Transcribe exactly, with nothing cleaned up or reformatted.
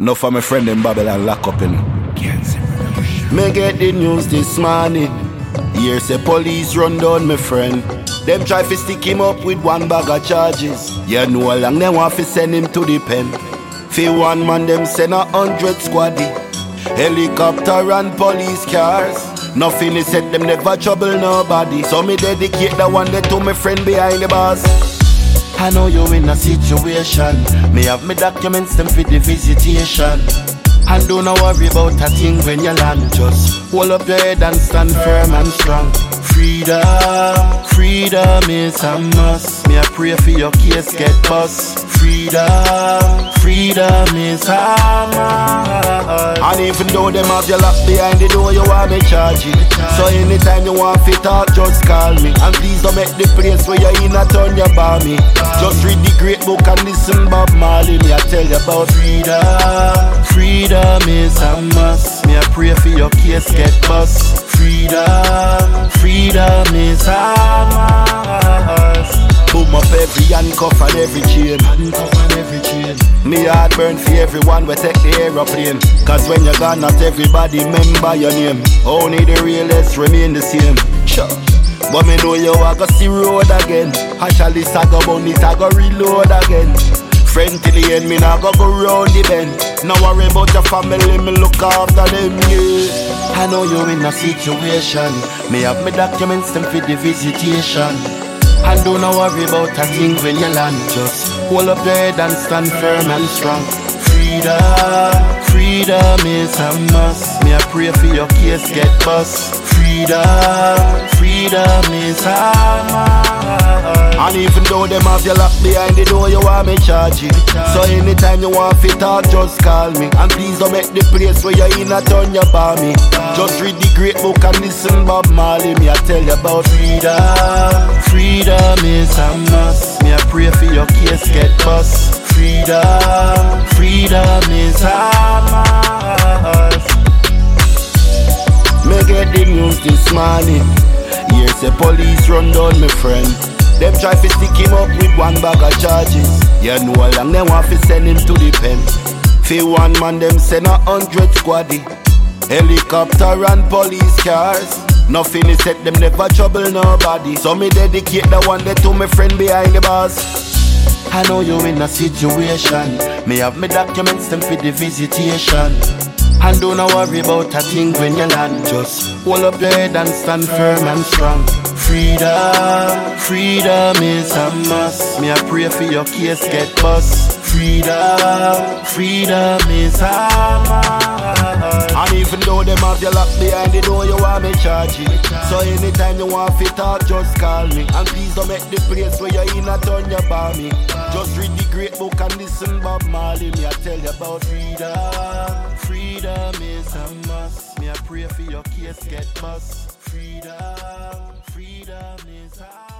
No for my friend in Babylon lock up in. Me get the news this morning. Here say police run down my friend. Them try to stick him up with one bag of charges. You know how long they want to send him to the pen. For one man them send a hundred squaddy. Helicopter and police cars. Nothing is said, them never trouble nobody. So me dedicate that one day to my friend behind the bars. I know you in a situation. Me have me documents them for the visitation. And don't worry about a thing when you land. Just hold up your head and stand firm and strong. Freedom, freedom is a must. Me I pray for your case get bust. Freedom, freedom is a must. And even though them have you locked behind the door, you want me charge it. So anytime you want fit talk, just call me. And please don't make the place where you're in a turn your bar me. Just read the great book and listen Bob Marley. Me I tell you about freedom. Freedom is a must. Me I pray for your case get bust. Freedom, freedom is a must. Boom up every handcuff and every chain. Handcuff and every chain. Me heart burn for everyone we take the aeroplane. Cause when you're gone not everybody remember your name. Only the realest remain the same. Sure. But me know you are gonna see road again. Actually saga on it I go reload again. Friend till the end, me nah go go round the bend. No worry about your family, me look after them, yeah. I know you in a situation. Me have me documents them for the visitation. And don't worry about a thing when you land. Just hold up your head and stand firm and strong. Freedom, freedom is a must. Me I pray for your case get bust. Freedom, freedom is a must. And even though them have you locked behind the door, you want me charge it. So anytime you want fit talk, just call me. And please don't make the place where you're in a turn your bar me. Just read the great book and listen Bob Marley. Me I tell you about freedom. Freedom is a must. Me I pray for your case get bust. Freedom, freedom is a must. Me get the news this morning. Here say police run down my friend. Them try to stick him up with one bag of charges. You know how long they want to send him to the pen. For one man them send a hundred squaddy. Helicopter and police cars. Nothing is said, them never trouble nobody. So me dedicate that one day to my friend behind the bars. I know you in a situation. Me have me documents them for the visitation. And don't worry about a thing when you land. Just hold up your head and stand firm and strong. Freedom, freedom is a must. Me I pray for your case get bust. Freedom, freedom is a must. And even though them have you locked behind the door, you want me charge it. So anytime you want fit talk, just call me. And please don't make the place where you're in a turn your bar me. Just read the great book and listen Bob Marley. Me I tell you about freedom. Freedom is a must. Me I pray for your case get bust. Freedom, freedom is a